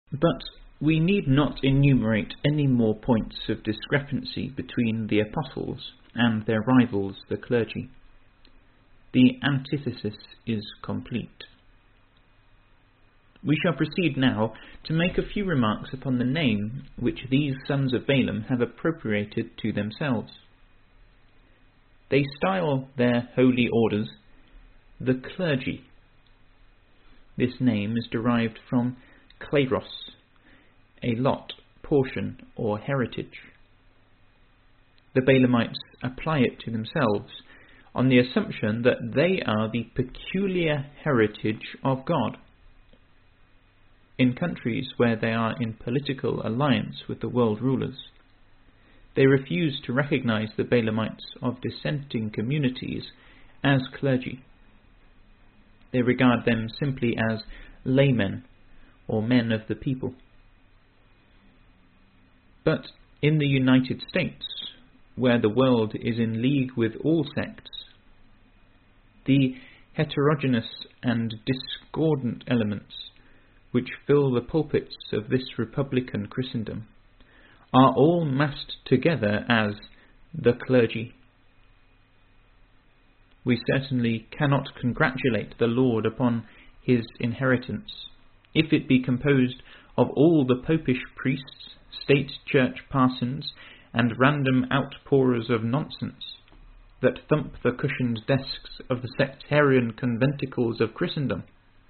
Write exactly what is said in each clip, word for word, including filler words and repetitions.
But we need not enumerate any more points of discrepancy between the apostles and their rivals, the clergy. The antithesis is complete. We shall proceed now to make a few remarks upon the name which these sons of Balaam have appropriated to themselves. They style their holy orders the clergy. This name is derived from kleros, a lot, portion, or heritage. The Balaamites apply it to themselves on the assumption that they are the peculiar heritage of God. In countries where they are in political alliance with the world rulers, they refuse to recognize the Balaamites of dissenting communities as clergy. They regard them simply as laymen or men of the people. But in the United States, where the world is in league with all sects, the heterogeneous and discordant elements which fill the pulpits of this republican Christendom are all massed together as the clergy. We certainly cannot congratulate the Lord upon his inheritance, if it be composed of all the popish priests, state church parsons, and random outpourers of nonsense that thump the cushioned desks of the sectarian conventicles of Christendom.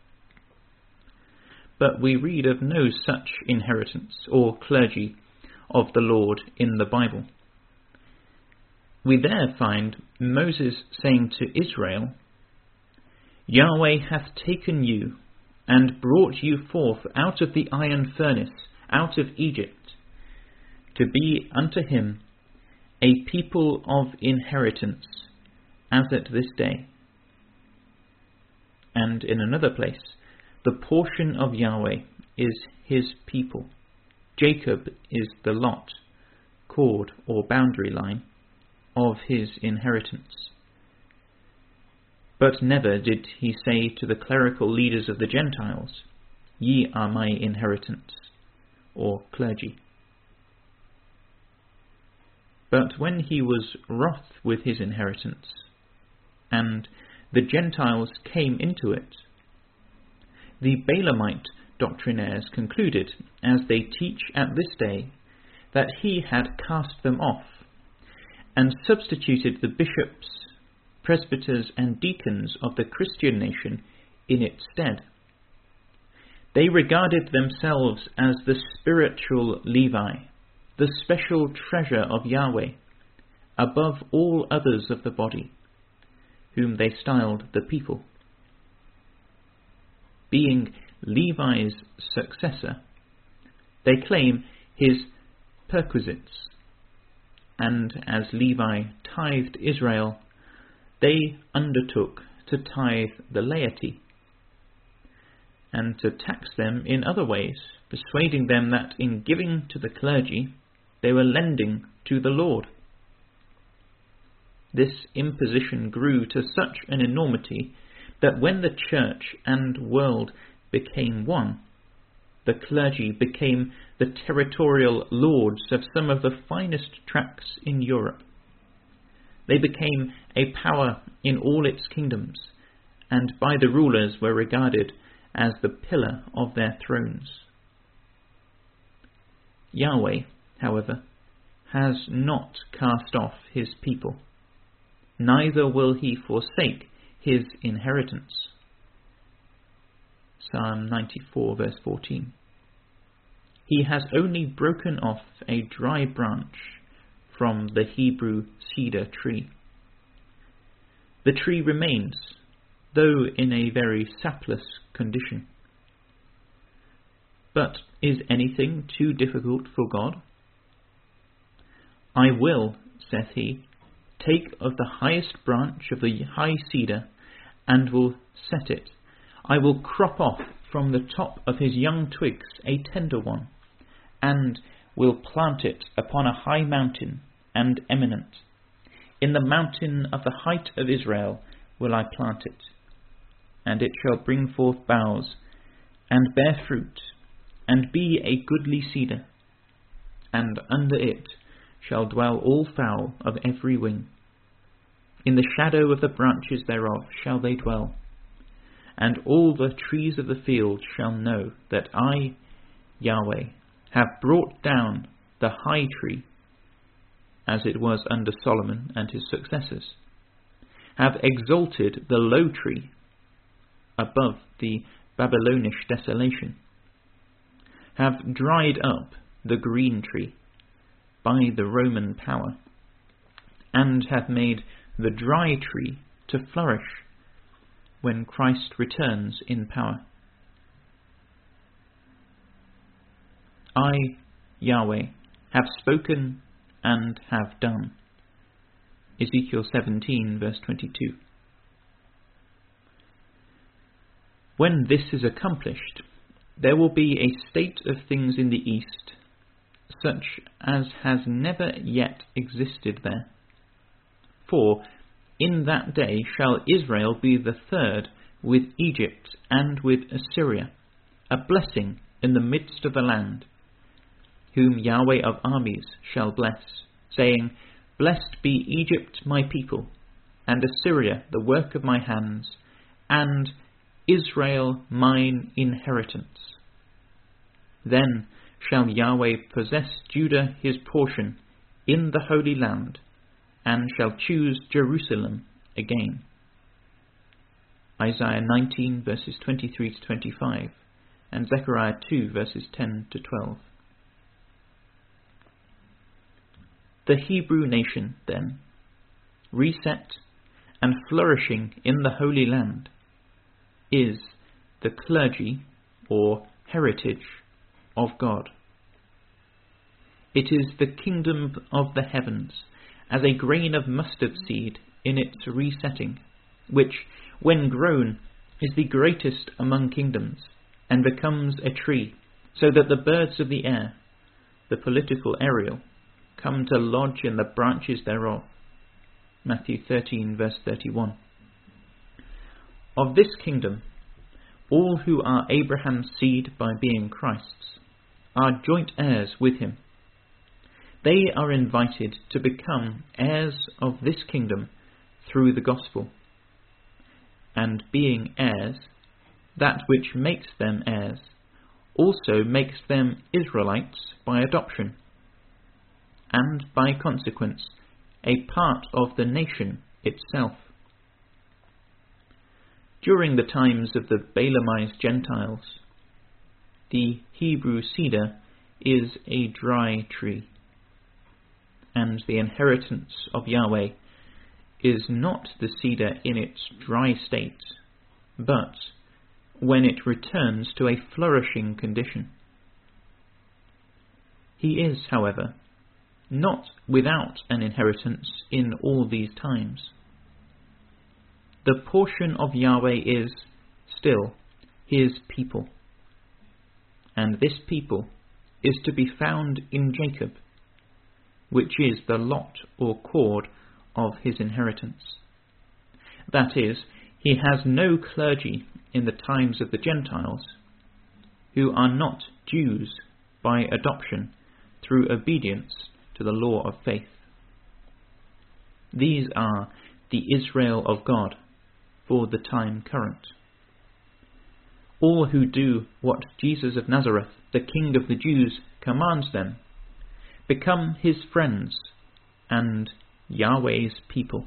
But we read of no such inheritance or clergy of the Lord in the Bible. We there find Moses saying to Israel, "Yahweh hath taken you and brought you forth out of the iron furnace, out of Egypt, to be unto him a people of inheritance, as at this day." And in another place, the portion of Yahweh is his people. Jacob is the lot, cord or boundary line of his inheritance. But never did he say to the clerical leaders of the Gentiles, "Ye are my inheritance," or clergy. But when he was wroth with his inheritance, and the Gentiles came into it, the Balaamite doctrinaires concluded, as they teach at this day, that he had cast them off, and substituted the bishops, presbyters, and deacons of the Christian nation in its stead. They regarded themselves as the spiritual Levi, the special treasure of Yahweh, above all others of the body, whom they styled the people. Being Levi's successor, they claim his perquisites, and as Levi tithed Israel, they undertook to tithe the laity, and to tax them in other ways, persuading them that in giving to the clergy, they were lending to the Lord. This imposition grew to such an enormity that when the church and world became one, the clergy became the territorial lords of some of the finest tracts in Europe. They became a power in all its kingdoms, and by the rulers were regarded as the pillar of their thrones. Yahweh, however, has not cast off his people, neither will he forsake his inheritance. Psalm ninety-four, verse fourteen. He has only broken off a dry branch from the Hebrew cedar tree. The tree remains, though in a very sapless condition. But is anything too difficult for God? "I will," saith he, "take of the highest branch of the high cedar, and will set it. I will crop off from the top of his young twigs a tender one, and will plant it upon a high mountain and eminent. In the mountain of the height of Israel will I plant it, and it shall bring forth boughs, and bear fruit, and be a goodly cedar, and under it shall dwell all fowl of every wing. In the shadow of the branches thereof shall they dwell, and all the trees of the field shall know that I, Yahweh, have brought down the high tree, as it was under Solomon and his successors, have exalted the low tree above the Babylonish desolation, have dried up the green tree by the Roman power, and have made the dry tree to flourish when Christ returns in power. I, Yahweh, have spoken and have done. Ezekiel seventeen, verse twenty-two. When this is accomplished, there will be a state of things in the east, such as has never yet existed there. For in that day shall Israel be the third with Egypt and with Assyria, a blessing in the midst of the land, whom Yahweh of armies shall bless, saying, Blessed be Egypt my people, and Assyria the work of my hands, and Israel mine inheritance. Then shall Yahweh possess Judah his portion in the Holy Land, and shall choose Jerusalem again. Isaiah nineteen, verses twenty-three to twenty-five, and Zechariah two, verses ten to twelve. The Hebrew nation, then, reset and flourishing in the Holy Land, is the clergy or heritage of God. It is the kingdom of the heavens, as a grain of mustard seed in its resetting, which, when grown, is the greatest among kingdoms, and becomes a tree, so that the birds of the air, the political Ariel, come to lodge in the branches thereof. Matthew thirteen, verse thirty-one. Of this kingdom, all who are Abraham's seed by being Christ's are joint heirs with him. They are invited to become heirs of this kingdom through the gospel. And being heirs, that which makes them heirs also makes them Israelites by adoption, and by consequence a part of the nation itself. During the times of the Balaamized Gentiles, the Hebrew cedar is a dry tree, and the inheritance of Yahweh is not the cedar in its dry state, but when it returns to a flourishing condition. He is, however, not without an inheritance in all these times. The portion of Yahweh is still his people, and this people is to be found in Jacob, which is the lot or cord of his inheritance. That is, he has no clergy in the times of the Gentiles, who are not Jews by adoption through obedience to the law of faith. These are the Israel of God for the time current. All who do what Jesus of Nazareth, the King of the Jews, commands them, become his friends and Yahweh's people.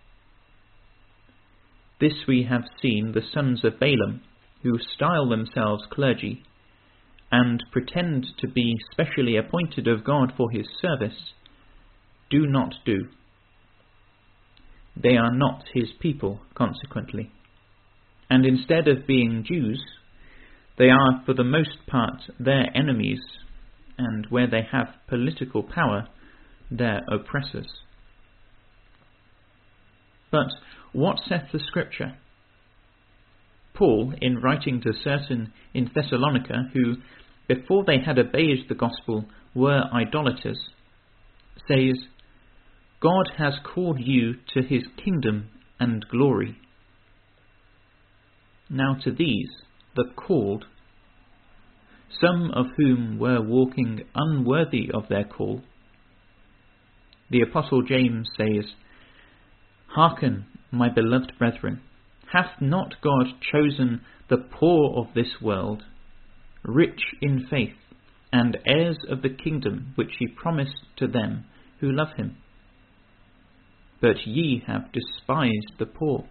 This we have seen the sons of Balaam, who style themselves clergy, and pretend to be specially appointed of God for his service, do not do. They are not his people, consequently, and instead of being Jews, they are for the most part their enemies, and where they have political power, their oppressors. But what saith the Scripture? Paul, in writing to certain in Thessalonica who, before they had obeyed the gospel, were idolaters, says, God has called you to his kingdom and glory. Now to these, the called, some of whom were walking unworthy of their call. The Apostle James says, "Hearken, my beloved brethren, hath not God chosen the poor of this world, rich in faith, and heirs of the kingdom which he promised to them who love him? But ye have despised the poor."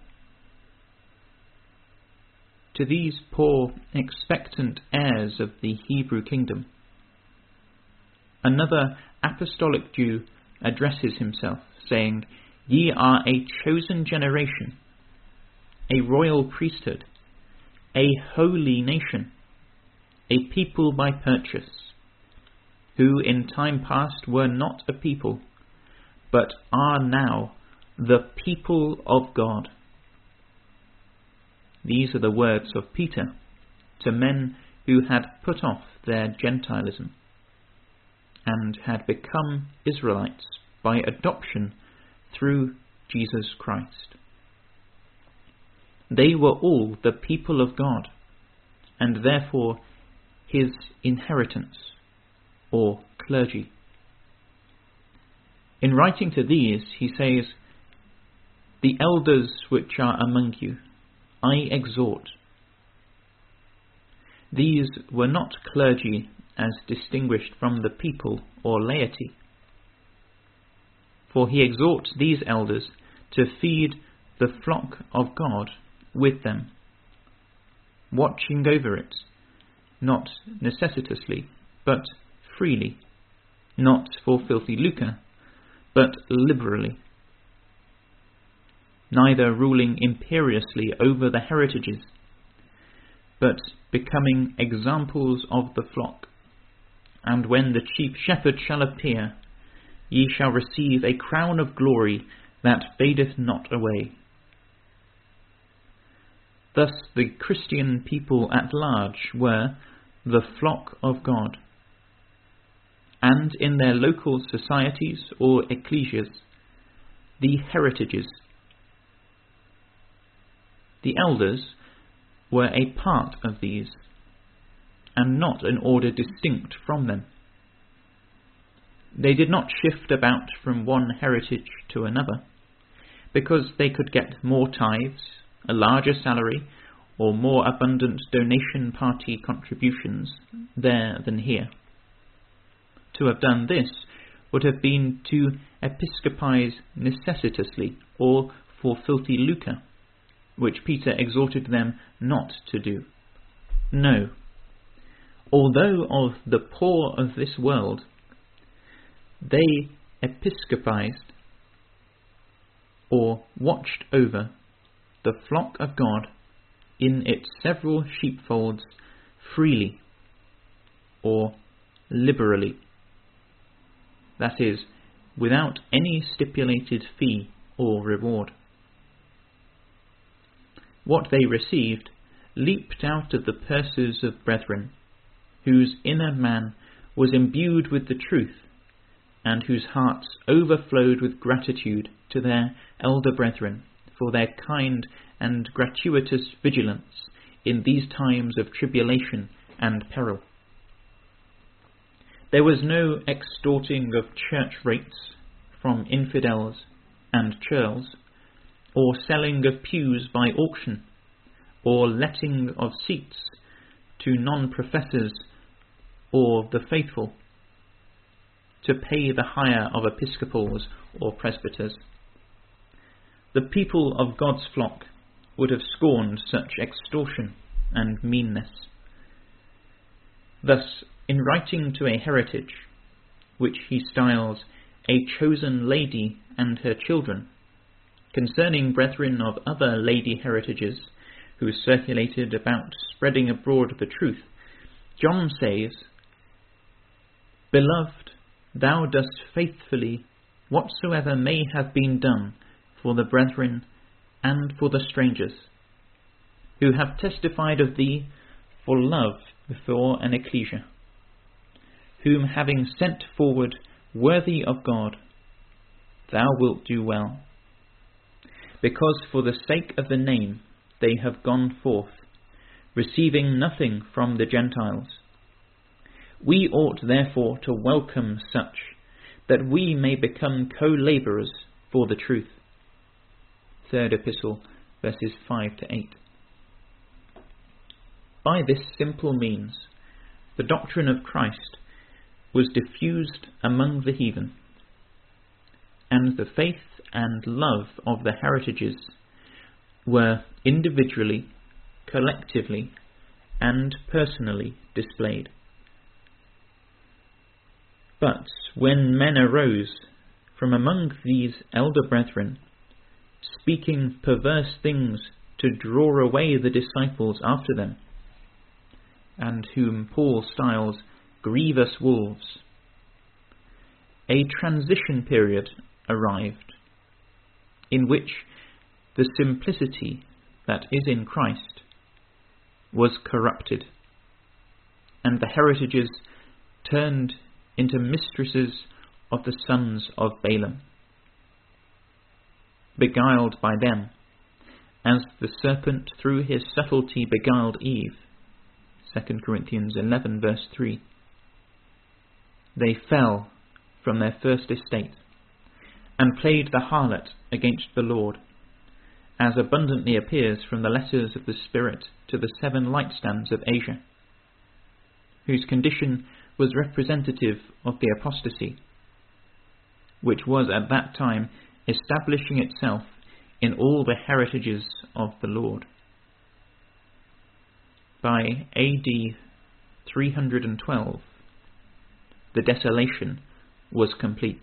To these poor, expectant heirs of the Hebrew kingdom, another apostolic Jew addresses himself, saying, "Ye are a chosen generation, a royal priesthood, a holy nation, a people by purchase, who in time past were not a people, but are now the people of God." These are the words of Peter to men who had put off their Gentilism and had become Israelites by adoption through Jesus Christ. They were all the people of God, and therefore his inheritance, or clergy. In writing to these, he says, "The elders which are among you, I exhort." These were not clergy as distinguished from the people or laity, for he exhorts these elders to feed the flock of God with them, watching over it, not necessitously, but freely, not for filthy lucre, but liberally, neither ruling imperiously over the heritages, but becoming examples of the flock. And when the chief shepherd shall appear, ye shall receive a crown of glory that fadeth not away. Thus the Christian people at large were the flock of God, and in their local societies or ecclesias, the heritages. The elders were a part of these, and not an order distinct from them. They did not shift about from one heritage to another, because they could get more tithes, a larger salary, or more abundant donation party contributions there than here. To have done this would have been to episcopize necessitously, or for filthy lucre, which Peter exhorted them not to do. No, although of the poor of this world, they episcopized, or watched over, the flock of God in its several sheepfolds freely, or liberally, that is, without any stipulated fee or reward. What they received leaped out of the purses of brethren, whose inner man was imbued with the truth, and whose hearts overflowed with gratitude to their elder brethren for their kind and gratuitous vigilance in these times of tribulation and peril. There was no extorting of church rates from infidels and churls, or selling of pews by auction, or letting of seats to non-professors or the faithful, to pay the hire of episcopals or presbyters. The people of God's flock would have scorned such extortion and meanness. Thus, in writing to a heritage, which he styles a chosen lady and her children, concerning brethren of other lady heritages who circulated about spreading abroad the truth, John says, "Beloved, thou dost faithfully whatsoever may have been done for the brethren and for the strangers, who have testified of thee for love before an ecclesia, whom having sent forward worthy of God, thou wilt do well. Because for the sake of the name they have gone forth, receiving nothing from the Gentiles, We ought therefore to welcome such, that we may become co-labourers for the truth. Third Epistle, verses five to eight. By this simple means, the doctrine of Christ was diffused among the heathen, and the faith and love of the heritages were individually, collectively, and personally displayed. But when men arose from among these elder brethren, speaking perverse things to draw away the disciples after them, and whom Paul styles grievous wolves, a transition period arrived, in which the simplicity that is in Christ was corrupted, and the heritages turned into mistresses of the sons of Balaam, beguiled by them, as the serpent through his subtlety beguiled Eve. Second Corinthians eleven, verse three. They fell from their first estate, and played the harlot against the Lord, as abundantly appears from the letters of the Spirit to the seven lampstands of Asia, whose condition was representative of the apostasy, which was at that time establishing itself in all the heritages of the Lord. By A D three hundred twelve, the desolation was complete.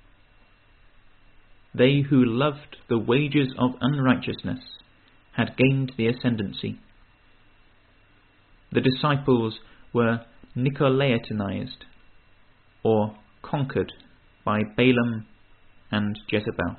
They who loved the wages of unrighteousness had gained the ascendancy. The disciples were Nicolaitanized, or conquered by Balaam and Jezebel.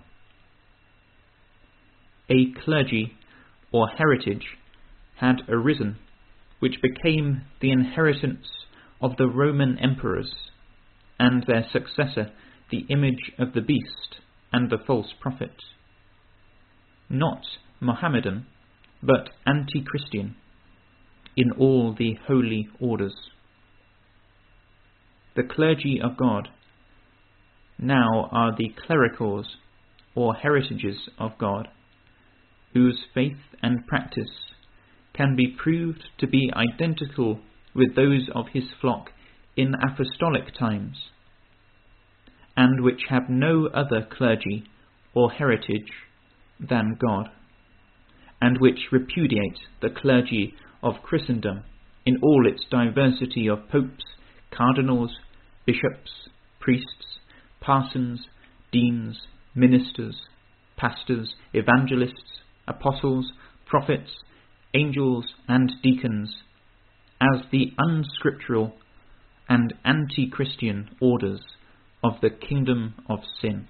A clergy or heritage had arisen, which became the inheritance of the Roman emperors, and their successor the image of the beast and the false prophet. Not Mohammedan, but anti-Christian, in all the holy orders. The clergy of God now are the clericals or heritages of God, whose faith and practice can be proved to be identical with those of his flock in apostolic times, and which have no other clergy or heritage than God, and which repudiate the clergy of Christendom in all its diversity of popes, cardinals, bishops, priests, parsons, deans, ministers, pastors, evangelists, apostles, prophets, angels, and deacons, as the unscriptural and anti-Christian orders of the kingdom of sin.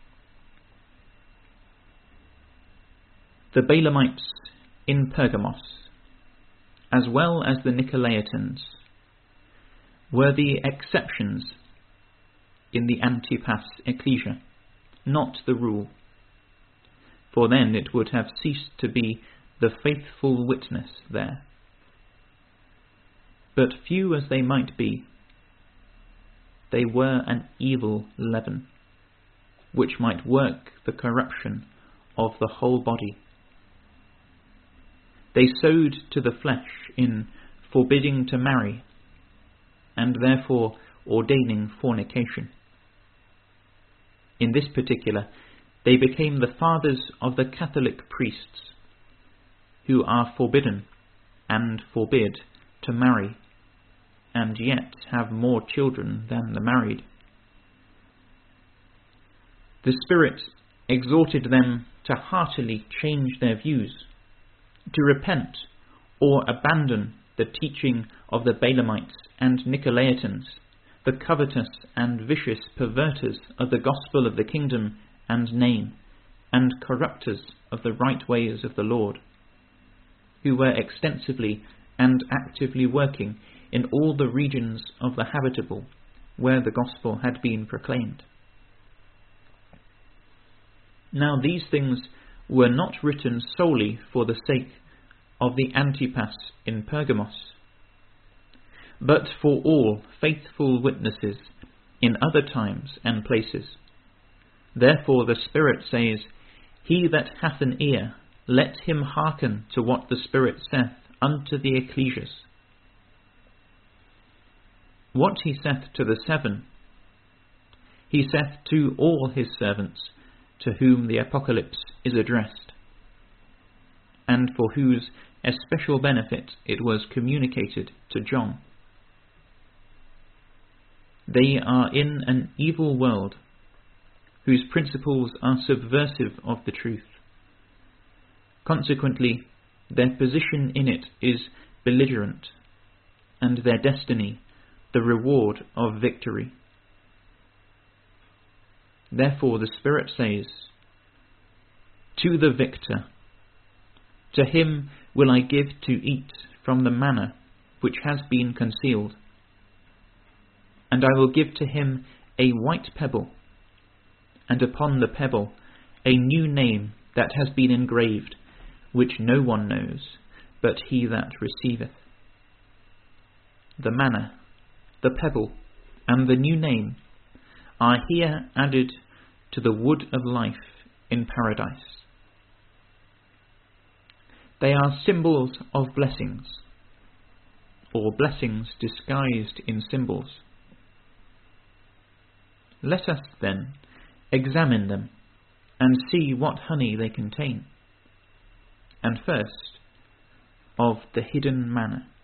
The Balaamites in Pergamos, as well as the Nicolaitans, were the exceptions in the Antipas ecclesia, not the rule, for then it would have ceased to be the faithful witness there. But few as they might be, they were an evil leaven, which might work the corruption of the whole body. They sowed to the flesh in forbidding to marry, and therefore ordaining fornication. In this particular, they became the fathers of the Catholic priests, who are forbidden and forbid to marry, and yet have more children than the married. The Spirit exhorted them to heartily change their views, to repent or abandon the teaching of the Balaamites and Nicolaitans, the covetous and vicious perverters of the gospel of the kingdom and name, and corrupters of the right ways of the Lord, who were extensively and actively working in all the regions of the habitable where the gospel had been proclaimed. Now these things were not written solely for the sake of the Antipas in Pergamos, but for all faithful witnesses in other times and places. Therefore the Spirit says, He that hath an ear, let him hearken to what the Spirit saith unto the ecclesias. What he saith to the seven, he saith to all his servants, to whom the apocalypse is addressed, and for whose especial benefit it was communicated to John. They are in an evil world, whose principles are subversive of the truth. Consequently, their position in it is belligerent, and their destiny the reward of victory. Therefore the Spirit says, To the victor, to him will I give to eat from the manna which has been concealed, and I will give to him a white pebble, and upon the pebble a new name that has been engraved, which no one knows but he that receiveth. The manna, the pebble, and the new name are here added to the wood of life in paradise. They are symbols of blessings, or blessings disguised in symbols. Let us, then, examine them and see what honey they contain. And first, of the hidden manna.